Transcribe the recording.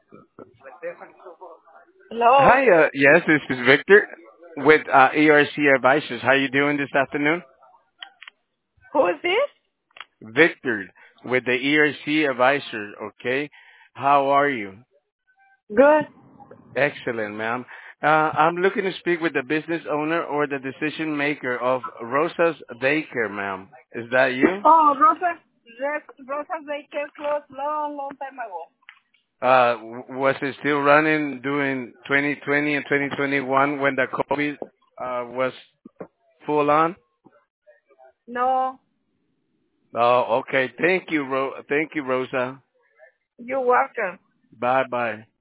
Hello. Hi, yes, this is Victor with ERC Advisors. How you doing this afternoon? Who is this? Victor with the ERC Advisor, okay? How are you? Good. Excellent, ma'am. I'm looking to speak with the business owner or the decision maker of Rosa's Daycare, ma'am. Is that you? Oh, Rosa Baker closed long time ago. Was it still running during 2020 and 2021 when the COVID was full on? No, Oh, okay. Thank you, Rosa. you're welcome. Bye bye.